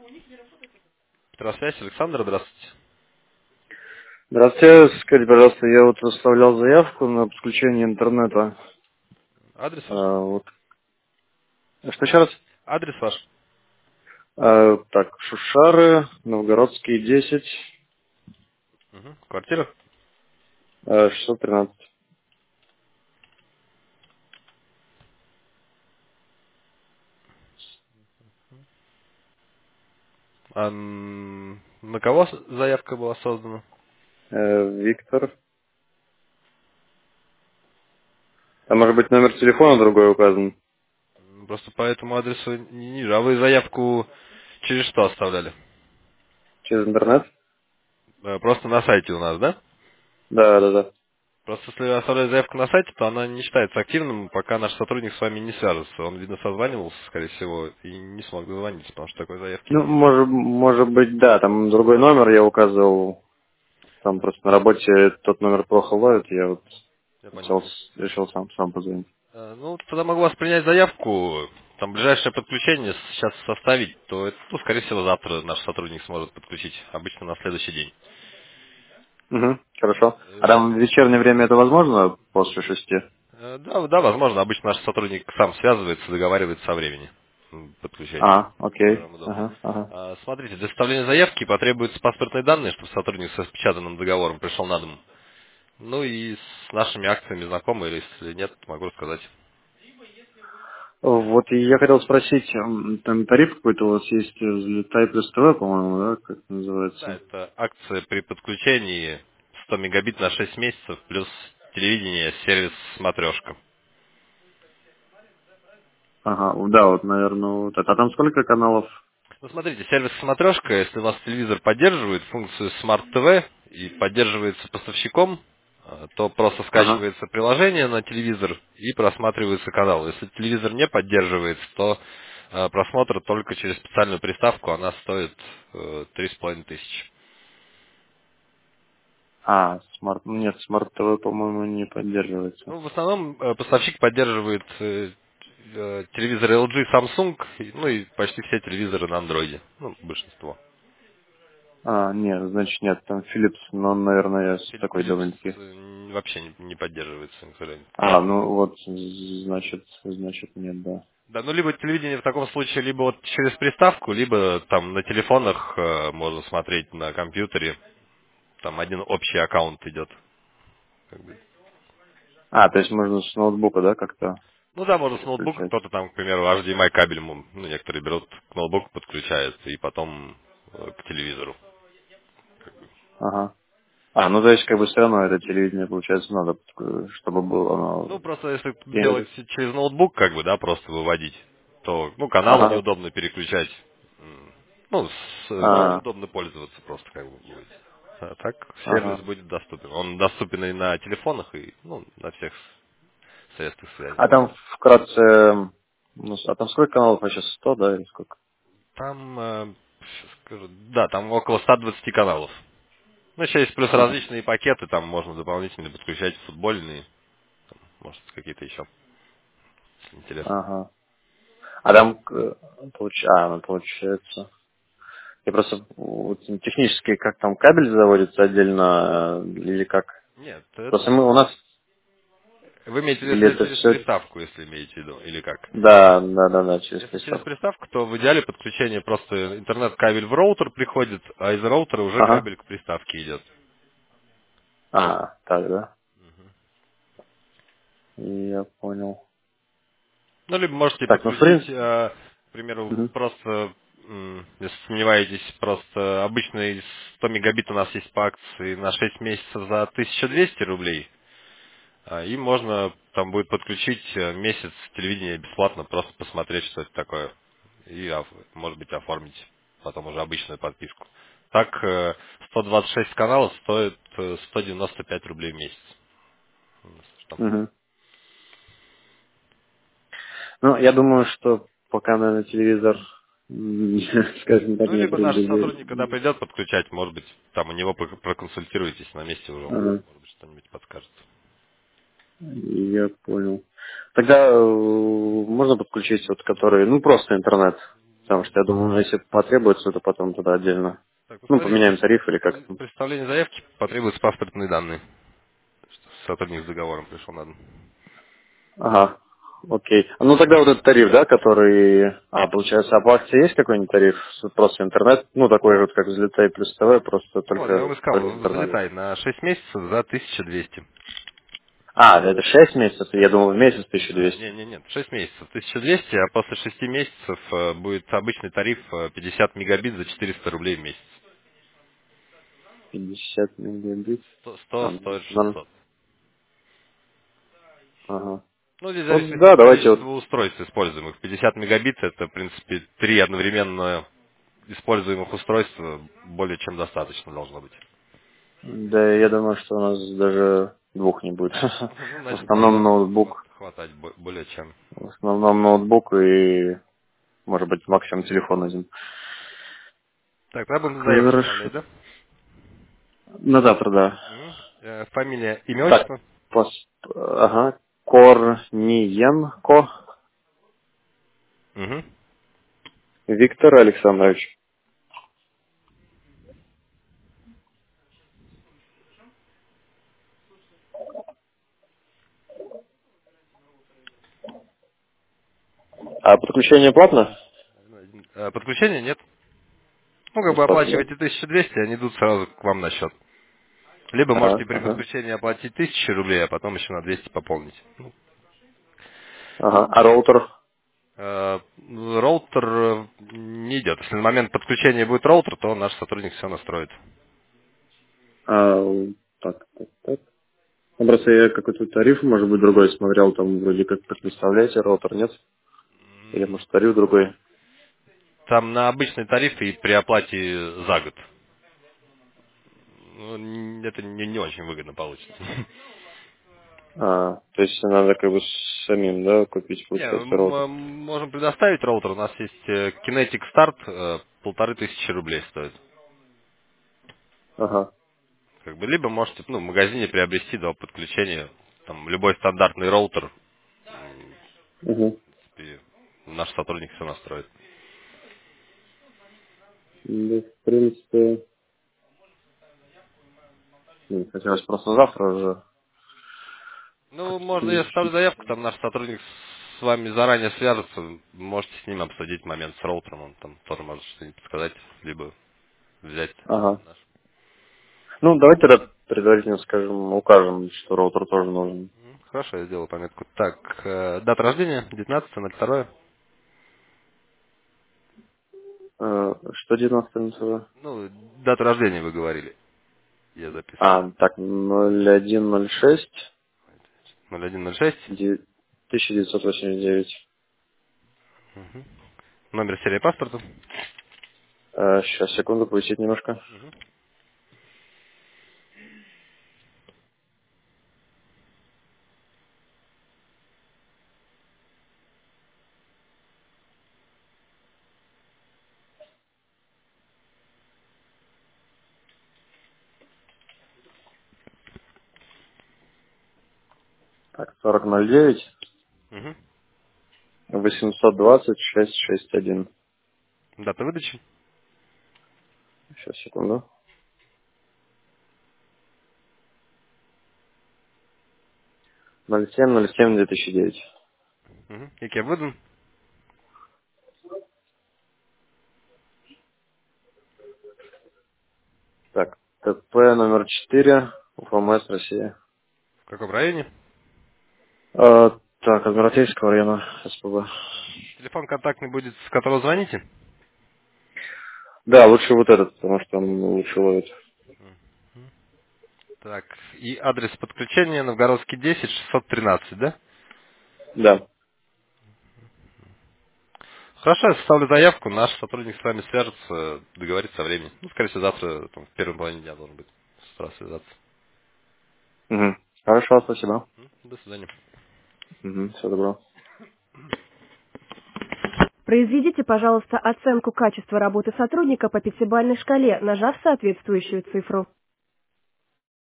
Петросвязь, Александр, здравствуйте. Здравствуйте, скажите, пожалуйста, я вот выставлял заявку на подключение интернета. Адрес ваш? Вот. Что еще раз? Адрес ваш. Так, Шушары, Новгородский, 10, Угу. Квартира? 613. На кого заявка была создана? Виктор. А может быть номер телефона другой указан? Просто по этому адресу не вижу. А вы заявку через что оставляли? Через интернет? Просто на сайте у нас, да? Да, да, да. Просто если вы оставляете заявку на сайте, то она не считается активным, пока наш сотрудник с вами не свяжется. Он, видно, созванивался, скорее всего, и не смог дозвониться, потому что такой заявки Ну, нет. может быть, да, там другой номер я указывал. Там просто на работе тот номер плохо ловит, я вот Я хотел, понимаю. решил сам позвонить. Ну, тогда могу вас принять заявку. Там ближайшее подключение сейчас составить, то, скорее всего, завтра наш сотрудник сможет подключить. Обычно на следующий день. Угу, хорошо. А Э, там в вечернее время это возможно после 6? Да, да, возможно. Обычно наш сотрудник сам связывается, договаривается со времени подключения. Когда Окей. вам удобно. Ага, ага. Смотрите, для составления заявки потребуются паспортные данные, чтобы сотрудник со распечатанным договором пришел на дом. Ну и с нашими акциями знакомы, или если нет, могу рассказать. Вот и я хотел спросить, там тариф какой-то у вас есть, Взлетай плюс ТВ, по-моему, да, как это Да, называется? это акция при подключении 100 мегабит на 6 месяцев плюс телевидение, сервис смотрешка. Ага, да, вот, наверное, вот это. А там сколько каналов? Ну, смотрите, сервис смотрешка, если у вас телевизор поддерживает функцию Smart TV и поддерживается поставщиком, то просто Ага. скачивается приложение на телевизор и просматривается канал. Если телевизор не поддерживается, то просмотр только через специальную приставку, она стоит 3500. Смарт, нет, Смарт ТВ, по-моему, не поддерживается. Ну, в основном поставщик поддерживает телевизоры LG, Samsung, ну и почти все телевизоры на андроиде. Ну, большинство. Нет, значит, нет, там Philips, но он, наверное, такой Philips довольно-таки. вообще не поддерживается, к сожалению. Ну вот, значит, нет, да. Да, ну либо телевидение в таком случае, либо вот через приставку, либо там на телефонах можно смотреть на компьютере. Там один общий аккаунт идет. Как бы. То есть можно с ноутбука, да, как-то Ну да, можно с ноутбука, подключать? кто-то там, к примеру, HDMI кабель, ну, некоторые берут к ноутбуку, подключают, и потом к телевизору. Ага. Ну, то есть, как бы все равно это телевидение, получается, надо, чтобы было Ну, оно... просто если Я- делать через ноутбук, как бы, да, просто выводить, то, ну, каналы Ага. неудобно переключать. Ну, А, неудобно пользоваться просто, как бы, будет. А так сервис ага. будет доступен. Он доступен и на телефонах, и, ну, на всех средствах связи. А там вкратце, а там сколько каналов вообще? 100, да, или сколько? Там, щас скажу, да, там около 120 каналов. Ну, еще есть плюс Ага. различные пакеты, там можно дополнительно подключать футбольные, может, какие-то еще, если интересно. Ага. А там, получается... Я просто вот, технически, как там кабель заводится отдельно, или как? Нет, Просто у нас, вы имеете в виду, или если это через все... приставку, если имеете в виду, или как? Да, через Если через приставку. приставку, то в идеале подключение просто интернет-кабель в роутер приходит, а из роутера уже Ага. кабель к приставке идет. Так, да. Я понял. Ну, либо можете Так, ну, в подключить, принципе... к примеру, Мгм. просто, если сомневаетесь, просто обычный 100 мегабит у нас есть по акции на 6 месяцев за 1200 рублей. И можно там будет подключить месяц телевидения бесплатно, просто посмотреть, что это такое. И, может быть, оформить потом уже обычную подписку. Так, 126 каналов стоит 195 рублей в месяц. Что? Мгм. Ну, я думаю, что пока, наверное, телевизор, скажем так, Ну, не либо наш принадлежит. сотрудник, когда придет подключать, может быть, там у него проконсультируетесь на месте уже, он, Ага, может быть, что-нибудь подскажет. я понял. Тогда можно подключить вот который, ну, просто интернет. Потому что я думаю, ну, если потребуется, то потом туда отдельно. Так, ну Ну, смотрите, поменяем тариф или как при там. представлении заявки потребуются паспортные данные. Сотрудник с договором пришел на дом. Ага, окей. Ну, тогда вот этот тариф, да, который... получается, а по акции есть какой-нибудь тариф? Просто интернет? Ну, такой вот, как «Взлетай плюс ТВ», просто Ну, вот я только вам только искал, интернет. взлетай на 6 месяцев за 1200. Это 6 месяцев? Я думал, в месяц 1200. Нет, 6 месяцев 1200, а после 6 месяцев будет обычный тариф 50 мегабит за 400 рублей в месяц. 50 мегабит. 100 стоит Нам... 600. Ага. Ну, здесь Вот, зависит да, от давайте вот... количества устройств используемых. 50 мегабит это, в принципе, 3 одновременно используемых устройства более чем достаточно должно быть. Да, я думаю, что у нас даже двух не будет. Ну, В значит, основном должно ноутбук. хватать более чем. В основном ноутбук и, может быть, максимум телефон один. Так, тогда будем заявку Хорошо. оставлять, да? На завтра, да. Мгм. Фамилия, имя, Так, отчество? ага. Корниенко Мгм. Виктор Александрович. А подключение платно? Подключения нет. Ну, как бы Бесплатно, да? оплачиваете 1200, они идут сразу к вам на счет. Либо можете при Ага. подключении оплатить 1000 рублей, а потом еще на 200 пополнить. Ага. А роутер? Роутер не идет. Если на момент подключения будет роутер, то наш сотрудник все настроит. А, так. Ну, просто я какой-то тариф, может быть, другой смотрел, там вроде как представляете, роутер нет? Или, может, тариф другой? Там на обычный тариф и при оплате за год. Ну, это не очень выгодно получится. То есть надо как бы самим, да, купить, Не, получается, роутер. можем предоставить роутер. У нас есть Kinetic Start, 1500 рублей стоит. Ага. Как бы, либо можете в магазине приобрести до подключения там, любой стандартный роутер. Угу. В принципе, наш сотрудник все настроит. Да, в принципе, хотелось просто завтра уже Ну, можно я оставлю подключить. заявку, там наш сотрудник с вами заранее свяжется, можете с ним обсудить момент с роутером, он там тоже может что-нибудь подсказать, либо взять Ага. наш. Ну, давайте тогда предварительно скажем, укажем, что роутер тоже нужен. Хорошо, я сделаю пометку. Так, дата рождения, 19.02. Что 19 называю? Ну, дату рождения вы говорили, я записываю. Так, 0106 0106. 1989. Мгм. Номер серии паспорта. Сейчас, секунду, повисит немножко. Мгм. Так, 4009 Мгм. 820 661. Дата выдачи. Сейчас, секунду. 07/07/2009. Мгм. И кем выдан. Так, ТП номер 4, УФМС, Россия. В каком районе. Так, Адмиралтейского района, СПБ. Телефон контактный будет, с которого звоните. Да, лучше вот этот, потому что он лучше ловит. Так, и адрес подключения Новгородский 10 613, да? Да. Хорошо, я составлю заявку, наш сотрудник с вами свяжется, договорится о времени. Ну, скорее всего, завтра, там, в первой половине дня должен быть с утра связаться. Угу. Хорошо, спасибо. До свидания. Угу. Всего доброго. Произведите, пожалуйста, оценку качества работы сотрудника по пятибалльной шкале, нажав соответствующую цифру.